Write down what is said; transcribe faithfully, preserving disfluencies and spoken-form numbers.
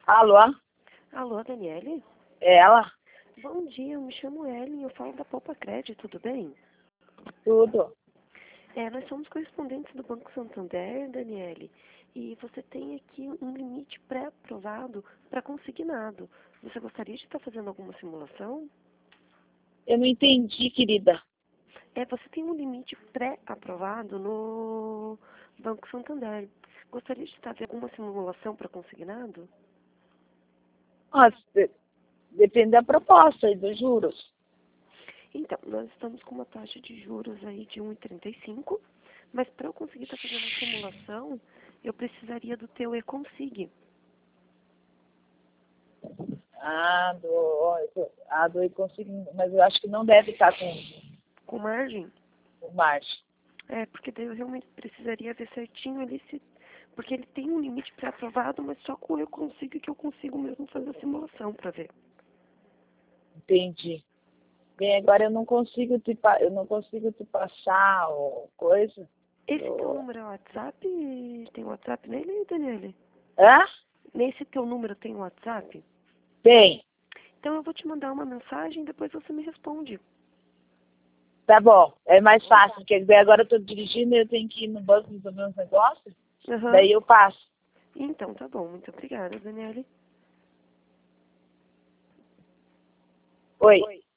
Alô? Alô, Daniele? É ela? Bom dia, eu me chamo Ellen, eu falo da Poupa Crédito, tudo bem? Tudo. É, nós somos correspondentes do Banco Santander, Daniele, e você tem aqui um limite pré-aprovado para consignado. Você gostaria de estar fazendo alguma simulação? Eu não entendi, querida. É, você tem um limite pré-aprovado no Banco Santander. Gostaria de estar fazendo alguma simulação para consignado? Nossa, de- depende da proposta e dos juros. Então, nós estamos com uma taxa de juros aí de um vírgula trinta e cinco, mas para eu conseguir estar fazendo a simulação, eu precisaria do teu E-Consig. Ah, do, ah, do consigo, mas eu acho que não deve estar com Com margem? o margem. É, porque daí eu realmente precisaria ver certinho ali se... Porque ele tem um limite pré-aprovado, mas só com o E-Consig que eu consigo mesmo fazer a simulação para ver. Entendi. Bem, agora eu não consigo te, pa- eu não consigo te passar o coisa. Esse teu do- número é WhatsApp? Tem WhatsApp nele, Daniele? Hã? Nesse teu número tem WhatsApp? Tem. Então eu vou te mandar uma mensagem e depois você me responde. Tá bom. É mais fácil, quer dizer, agora eu tô dirigindo e eu tenho que ir no banco resolver uns negócios. Aham. Daí eu passo. Então, tá bom. Muito obrigada, Daniele. Oi.